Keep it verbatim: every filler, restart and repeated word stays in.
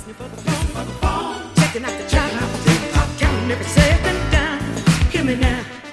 listening for the phone, checking out the chart, counting every second down. Hear me now.